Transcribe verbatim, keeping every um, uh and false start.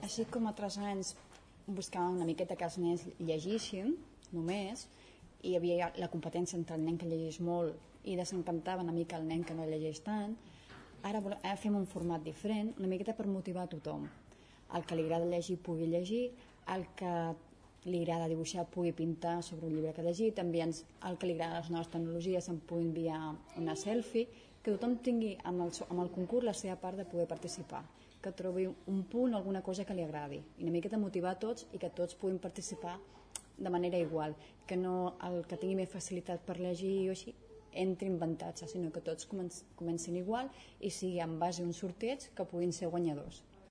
així com a tres anys buscàvem una miqueta que els nens llegissin només, i hi havia la competència entre el nen que llegeix molt i desencantava una mica el nen que no llegeix tant. Ara, ara fem un format diferent, una miqueta per motivar a tothom. El que li agrada llegir pugui llegir, el que li agrada dibuixar pugui pintar sobre un llibre que ha llegit, també el que li agrada les noves tecnologies em pugui enviar una selfie, que tothom tingui amb el, amb el concurs la seva part de poder participar, que trobi un punt o alguna cosa que li agradi, i una miqueta motivar a tots i que tots puguin participar de manera igual, que no el que tingui més facilitat per llegir o així entri en avantatge, sinó que tots comencin igual i sigui en base a un sorteig que puguin ser guanyadors.